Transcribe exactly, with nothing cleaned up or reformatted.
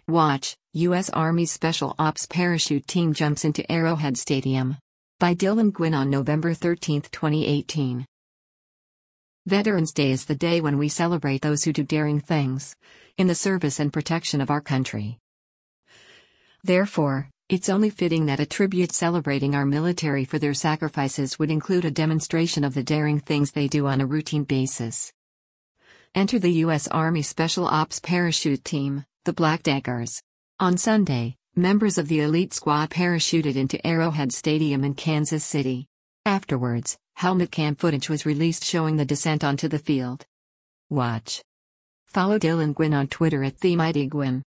Watch, U S Army Special Ops Parachute Team Jumps into Arrowhead Stadium. By Dylan Gwynn on November thirteenth, twenty eighteen. Veterans Day is the day when we celebrate those who do daring things in the service and protection of our country. Therefore, it's only fitting that a tribute celebrating our military for their sacrifices would include a demonstration of the daring things they do on a routine basis. Enter the U S Army Special Ops Parachute Team, the Black Daggers. On Sunday, members of the elite squad parachuted into Arrowhead Stadium in Kansas City. Afterwards, helmet cam footage was released showing the descent onto the field. Watch. Follow Dylan Gwynn on Twitter at TheMightyGwynn.